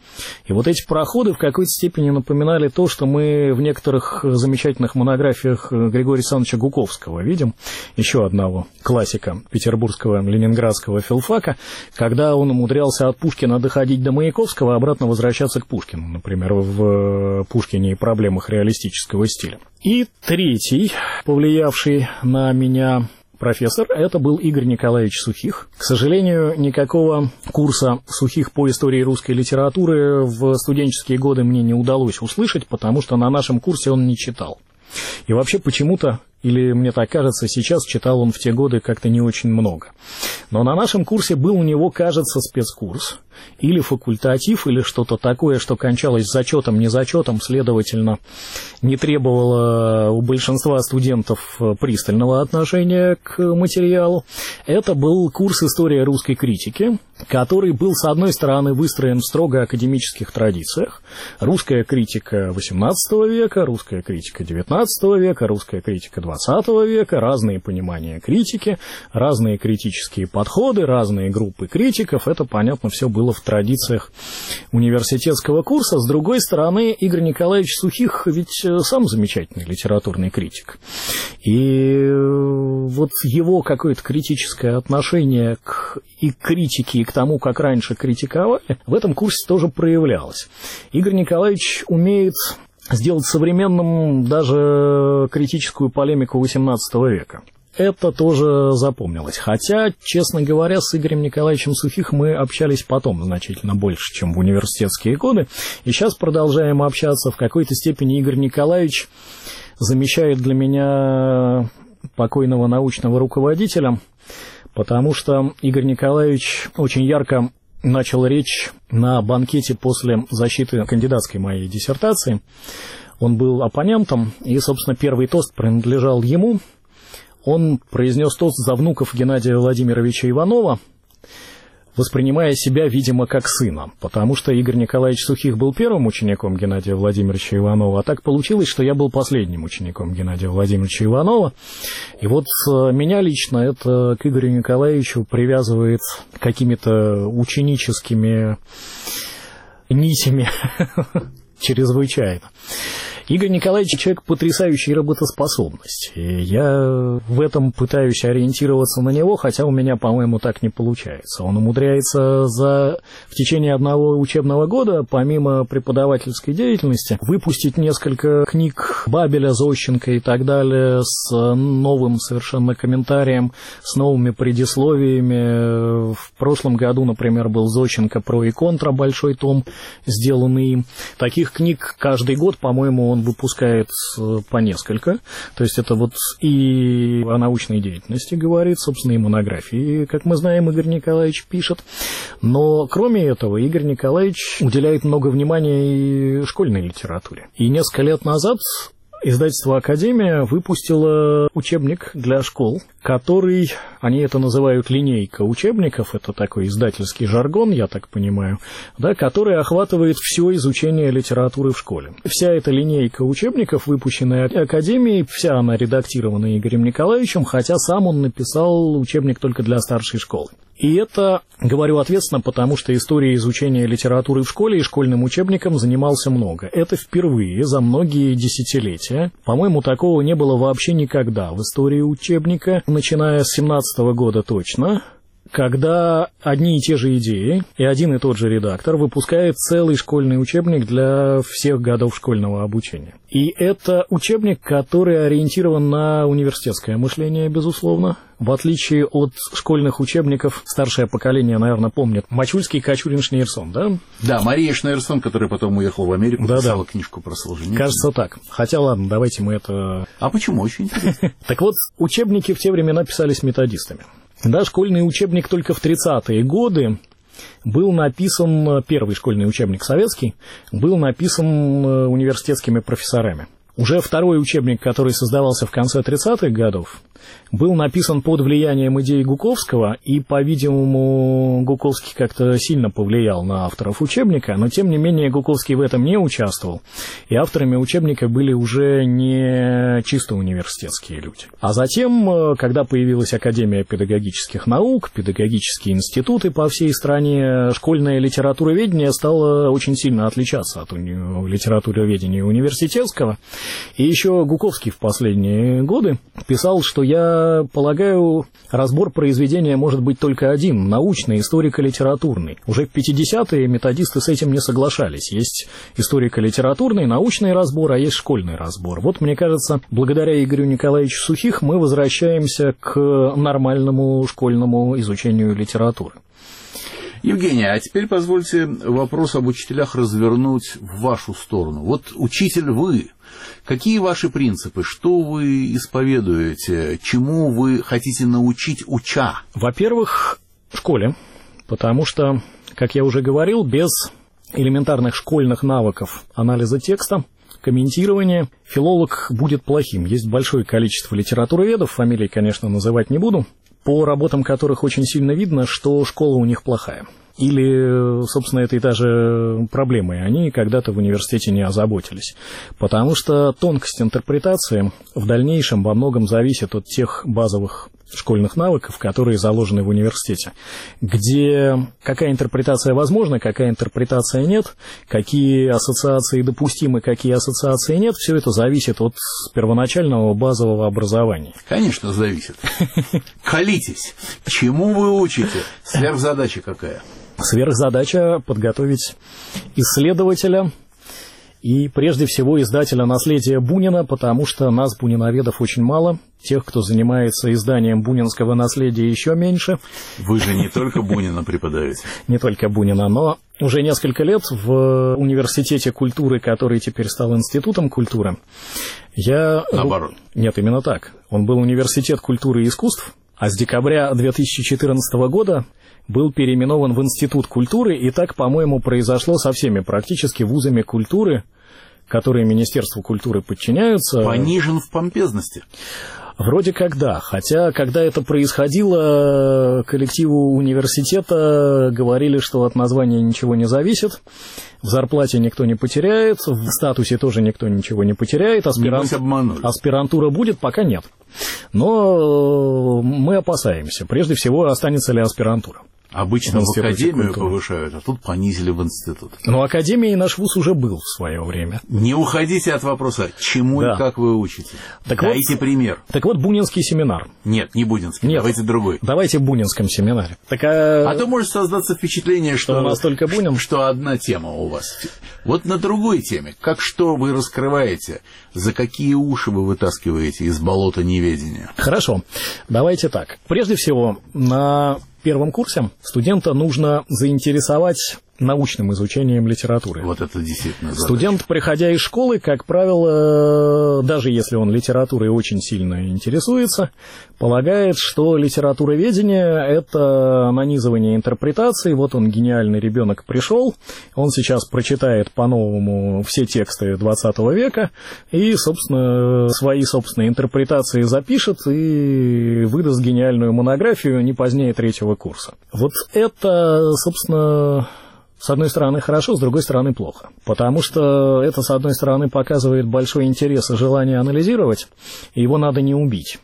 И вот эти проходы в какой-то степени напоминали то, что мы в некоторых замечательных монографиях Григория Александровича Гуковского видим, еще одного классика петербургского, ленинградского филфака, когда он умудрялся от Пушкина доходить до Маяковского, а обратно возвращаться к Пушкину, например, в «Пушкине и проблемах реалистического стиля». И третий, повлиявший на меня профессор, это был Игорь Николаевич Сухих. К сожалению, никакого курса Сухих по истории русской литературы в студенческие годы мне не удалось услышать, потому что на нашем курсе он не читал. И вообще почему-то, или мне так кажется, сейчас читал он в те годы как-то не очень много. Но на нашем курсе был у него, кажется, спецкурс, или факультатив, или что-то такое, что кончалось зачетом, не зачетом, следовательно, не требовало у большинства студентов пристального отношения к материалу. Это был курс «История русской критики», который был, с одной стороны, выстроен в строго академических традициях. Русская критика XVIII века, русская критика XIX века, русская критика XX века, разные понимания критики, разные критические подходы, разные группы критиков. Это, понятно, все было в традициях университетского курса. С другой стороны, Игорь Николаевич Сухих ведь сам замечательный литературный критик. И вот его какое-то критическое отношение к критике и к тому, как раньше критиковали, в этом курсе тоже проявлялось. Игорь Николаевич умеет сделать современным даже критическую полемику XVIII века. Это тоже запомнилось. Хотя, честно говоря, с Игорем Николаевичем Сухих мы общались потом значительно больше, чем в университетские годы. И сейчас продолжаем общаться. В какой-то степени Игорь Николаевич замещает для меня покойного научного руководителя, потому что Игорь Николаевич очень ярко начал речь на банкете после защиты кандидатской моей диссертации. Он был оппонентом, и, собственно, первый тост принадлежал ему. Он произнес тост за внуков Геннадия Владимировича Иванова, воспринимая себя, видимо, как сына, потому что Игорь Николаевич Сухих был первым учеником Геннадия Владимировича Иванова, а так получилось, что я был последним учеником Геннадия Владимировича Иванова. И вот меня лично это к Игорю Николаевичу привязывает какими-то ученическими нитями чрезвычайно. Игорь Николаевич человек потрясающей работоспособности. И я в этом пытаюсь ориентироваться на него, хотя у меня, по-моему, так не получается. Он умудряется в течение одного учебного года, помимо преподавательской деятельности, выпустить несколько книг Бабеля, Зощенко и так далее с новым совершенно комментарием, с новыми предисловиями. В прошлом году, например, был Зощенко «Про и контра», большой том, сделанный им. Таких книг каждый год, по-моему, он выпускает по несколько. То есть это вот и о научной деятельности говорит, собственно, и монографии, как мы знаем, Игорь Николаевич пишет. Но кроме этого, Игорь Николаевич уделяет много внимания и школьной литературе. И несколько лет назад издательство «Академия» выпустило учебник для школ, который, они это называют линейка учебников, это такой издательский жаргон, я так понимаю, да, который охватывает все изучение литературы в школе. Вся эта линейка учебников, выпущенная Академией, вся она редактирована Игорем Николаевичем, хотя сам он написал учебник только для старшей школы. И это, говорю ответственно, потому что историей изучения литературы в школе и школьным учебником занимался много. Это впервые за многие десятилетия. По-моему, такого не было вообще никогда в истории учебника, начиная с 17-го года точно, когда одни и те же идеи и один и тот же редактор выпускает целый школьный учебник для всех годов школьного обучения. И это учебник, который ориентирован на университетское мышление, безусловно. В отличие от школьных учебников, старшее поколение, наверное, помнит Мачульский, Кочурин, Шнейрсон, да? Да, Мария Шнейрсон, которая потом уехала в Америку, писала книжку про Солженицына. Кажется, так. Хотя, ладно, давайте мы это... А почему? Очень интересно. Так вот, учебники в те времена писались методистами. Да, школьный учебник только в 30-е годы был написан, первый школьный учебник советский, был написан университетскими профессорами. Уже второй учебник, который создавался в конце 30-х годов, был написан под влиянием идей Гуковского, и, по-видимому, Гуковский как-то сильно повлиял на авторов учебника, но, тем не менее, Гуковский в этом не участвовал, и авторами учебника были уже не чисто университетские люди. А затем, когда появилась Академия педагогических наук, педагогические институты по всей стране, школьное литературоведение стало очень сильно отличаться от литературоведения университетского. И еще Гуковский в последние годы писал, что я полагаю, разбор произведения может быть только один – научный, историко-литературный. Уже в 50-е методисты с этим не соглашались. Есть историко-литературный, научный разбор, а есть школьный разбор. Вот, мне кажется, благодаря Игорю Николаевичу Сухих мы возвращаемся к нормальному школьному изучению литературы. Евгений, а теперь позвольте вопрос об учителях развернуть в вашу сторону. Вот учитель вы. Какие ваши принципы? Что вы исповедуете? Чему вы хотите научить, уча? Во-первых, в школе, потому что, как я уже говорил, без элементарных школьных навыков анализа текста, комментирования, филолог будет плохим. Есть большое количество литературоведов, фамилии, конечно, называть не буду, по работам которых очень сильно видно, что школа у них плохая. Или, собственно, этой даже проблемой они когда-то в университете не озаботились. Потому что тонкость интерпретации в дальнейшем во многом зависит от тех базовых школьных навыков, которые заложены в университете, где какая интерпретация возможна, какая интерпретация нет, какие ассоциации допустимы, какие ассоциации нет, все это зависит от первоначального базового образования. Конечно, зависит. Колитесь. Чему вы учите? Сверхзадача какая? Сверхзадача – подготовить исследователя и, прежде всего, издателя наследия Бунина, потому что нас, буниноведов, очень мало. Тех, кто занимается изданием бунинского наследия, еще меньше. Вы же не только Бунина преподаете. Не только Бунина, но уже несколько лет в Университете культуры, который теперь стал Институтом культуры, Наоборот. Нет, именно так. Он был Университет культуры и искусств, а с декабря 2014 года был переименован в Институт культуры, и так, по-моему, произошло со всеми практически вузами культуры, которые Министерству культуры подчиняются. Понижен в помпезности. Вроде как да, хотя, когда это происходило, коллективу университета говорили, что от названия ничего не зависит, в зарплате никто не потеряет, в статусе тоже никто ничего не потеряет, аспирантура будет, пока нет. Но мы опасаемся, прежде всего, останется ли аспирантура. Обычно в академию повышают, а тут понизили в институт. Но академией наш вуз уже был в свое время. Не уходите от вопроса, чему и как вы учите. Дайте пример. Так вот, Бунинский семинар. Нет, не Бунинский, давайте другой. Давайте в Бунинском семинаре. А то может создаться впечатление, что у нас только Бунин. Что одна тема у вас. Вот на другой теме. Что вы раскрываете, за какие уши вы вытаскиваете из болота неведения? Хорошо, давайте так. Прежде всего, на первом курсе студента нужно заинтересовать научным изучением литературы. Вот это действительно задача. Студент, приходя из школы, как правило, даже если он литературой очень сильно интересуется, полагает, что литературоведение – это нанизывание интерпретаций. Вот он, гениальный ребенок, пришел, он сейчас прочитает по-новому все тексты 20 века и, собственно, свои собственные интерпретации запишет и выдаст гениальную монографию не позднее 3-го курса. Вот это, собственно, с одной стороны хорошо, с другой стороны плохо. Потому что это, с одной стороны, показывает большой интерес и желание анализировать, и его надо не убить.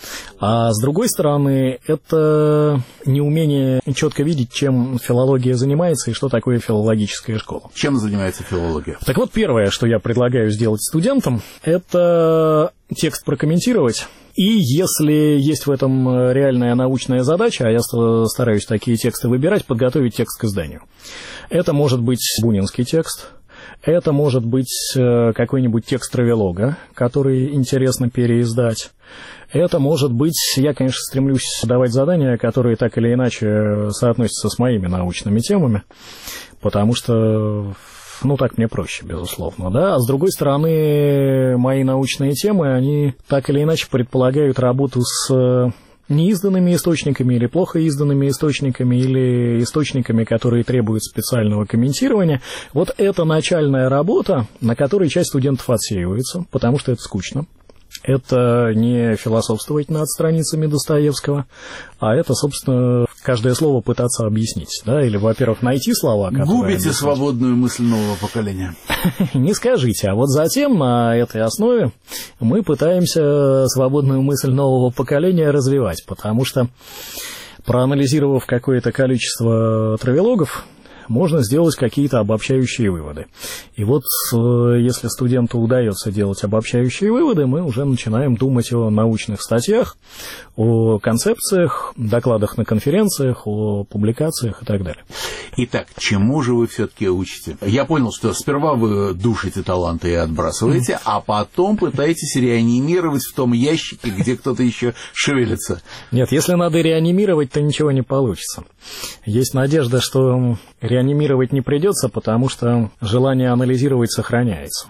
А с другой стороны, это неумение четко видеть, чем филология занимается и что такое филологическая школа. Чем занимается филология? Так вот, первое, что я предлагаю сделать студентам, это текст прокомментировать. И если есть в этом реальная научная задача, а я стараюсь такие тексты выбирать, подготовить текст к изданию. Это может быть бунинский текст, это может быть какой-нибудь текст травелога, который интересно переиздать. Это может быть, я, конечно, стремлюсь давать задания, которые так или иначе соотносятся с моими научными темами, потому что, так мне проще, безусловно, да. А с другой стороны, мои научные темы, они так или иначе предполагают работу с неизданными источниками или плохо изданными источниками, или источниками, которые требуют специального комментирования. Вот это начальная работа, на которой часть студентов отсеивается, потому что это скучно. Это не философствовать над страницами Достоевского, а это, собственно, каждое слово пытаться объяснить, да, или, во-первых, найти слова, которые... Губите свободную мысль нового поколения. Не скажите, а вот затем на этой основе мы пытаемся свободную мысль нового поколения развивать, потому что, проанализировав какое-то количество травелогов, можно сделать какие-то обобщающие выводы. И вот если студенту удается делать обобщающие выводы, мы уже начинаем думать о научных статьях, о концепциях, докладах на конференциях, о публикациях и так далее. Итак, чему же вы все-таки учите? Я понял, что сперва вы душите таланты и отбрасываете, а потом пытаетесь реанимировать в том ящике, где кто-то еще шевелится. Нет, если надо реанимировать, то ничего не получится. Есть надежда, что реанимировать не придется, потому что желание анализировать сохраняется.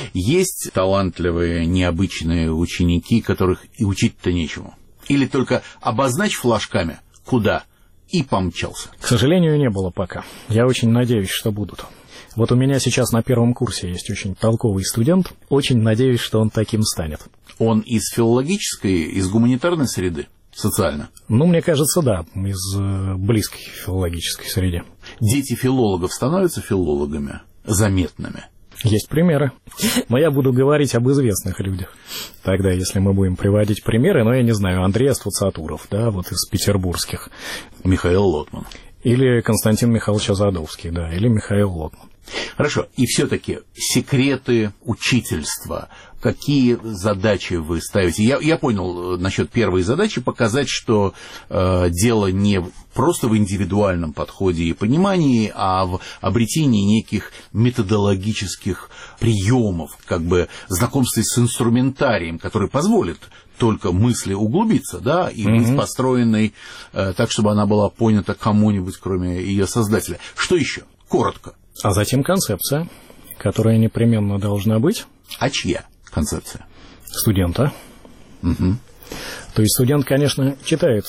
Есть талантливые, необычные ученики, которых и учить-то нечему. Или только обозначь флажками, куда, и помчался. К сожалению, не было пока. Я очень надеюсь, что будут. Вот у меня сейчас на первом курсе есть очень толковый студент. Очень надеюсь, что он таким станет. Он из филологической, из гуманитарной среды? Социально? Ну, мне кажется, да, из близкой филологической среды. Дети филологов становятся филологами заметными? Есть примеры. Но я буду говорить об известных людях. Тогда, если мы будем приводить примеры, я не знаю, Андрей Аствацатуров, да, вот из петербургских. Михаил Лотман. Или Константин Михайлович Азадовский, да, или Михаил Лотман. Хорошо, и все-таки секреты учительства, какие задачи вы ставите? Я понял насчет первой задачи, показать, что дело не просто в индивидуальном подходе и понимании, а в обретении неких методологических приемов, как бы знакомстве с инструментарием, который позволит только мысли углубиться, да, и быть построенной так, чтобы она была понята кому-нибудь, кроме ее создателя. Что еще? Коротко. А затем концепция, которая непременно должна быть. А чья концепция? Студента. Угу. То есть студент, конечно, читает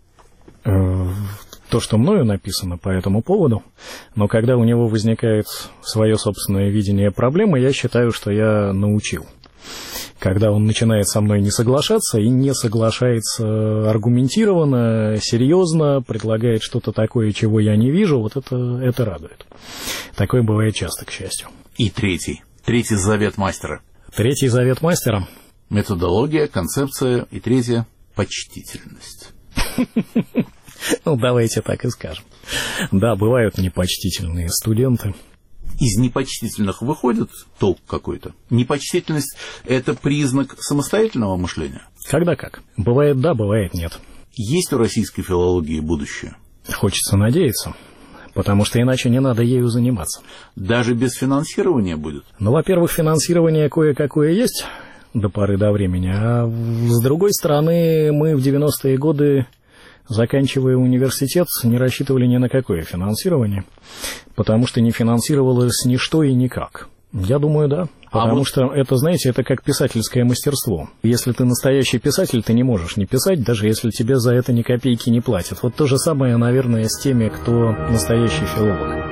то, что мною написано по этому поводу, но когда у него возникает свое собственное видение проблемы, я считаю, что я научил. Когда он начинает со мной не соглашаться и не соглашается аргументированно, серьезно, предлагает что-то такое, чего я не вижу, вот это радует. Такое бывает часто, к счастью. И третий завет мастера. Третий завет мастера. Методология, концепция и третье — почтительность. Ну, давайте так и скажем. Да, бывают непочтительные студенты. Из непочтительных выходит толк какой-то? Непочтительность — это признак самостоятельного мышления? Когда как. Бывает да, бывает нет. Есть у российской филологии будущее? Хочется надеяться, потому что иначе не надо ею заниматься. Даже без финансирования будет? Ну, во-первых, финансирование кое-какое есть до поры до времени, а с другой стороны, мы в 90-е годы, заканчивая университет, не рассчитывали ни на какое финансирование, потому что не финансировалось ничто и никак. Я думаю, да. Потому что это, знаете, это как писательское мастерство. Если ты настоящий писатель, ты не можешь не писать, даже если тебе за это ни копейки не платят. Вот то же самое, наверное, с теми, кто настоящий филолог.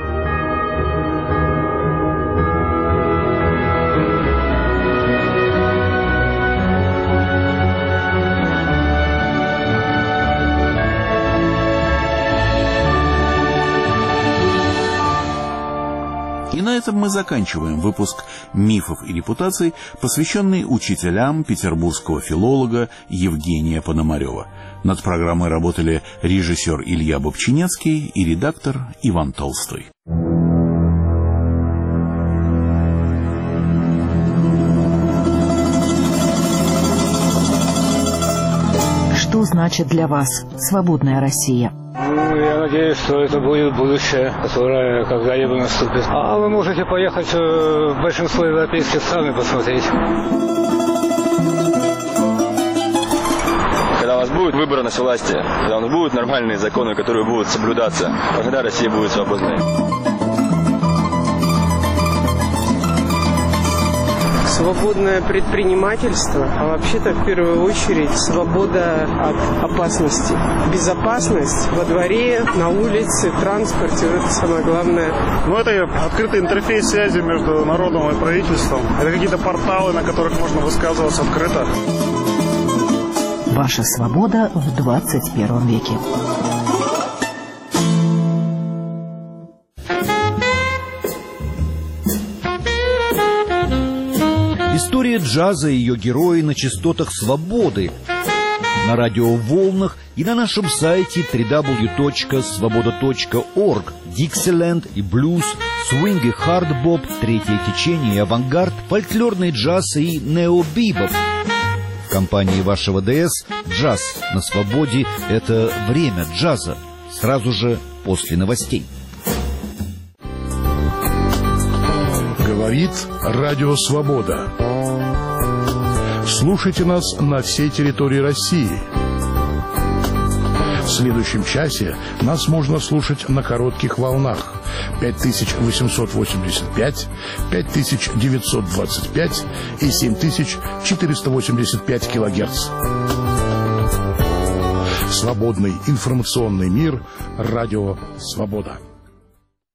И на этом мы заканчиваем выпуск «Мифов и репутаций», посвященный учителям петербургского филолога Евгения Пономарева. Над программой работали режиссер Илья Бобчинецкий и редактор Иван Толстой. Что значит для вас свободная Россия? Я надеюсь, что это будет будущее, которое когда-либо наступит. А вы можете поехать в большинство европейских стран и посмотреть. Когда у вас будет выборность власти, когда у нас будут нормальные законы, которые будут соблюдаться, тогда Россия будет свободной. свободное предпринимательство, а вообще-то в первую очередь свобода от опасности. Безопасность во дворе, на улице, в транспорте, это самое главное. Ну, это открытый интерфейс связи между народом и правительством. Это какие-то порталы, на которых можно высказываться открыто. Ваша свобода в 21 веке. История джаза и ее герои на частотах свободы, на радиоволнах и на нашем сайте www.svoboda.org. Диксиленд и блюз, свинг и хардбоп, третье течение и авангард, фольклорный джаз и необибоп. В компании вашего ДС «Джаз на свободе» — это время джаза, сразу же после новостей. Говорит Радио Свобода. Слушайте нас на всей территории России. В следующем часе нас можно слушать на коротких волнах 5885, 5925 и 7485 килогерц. Свободный информационный мир. Радио Свобода.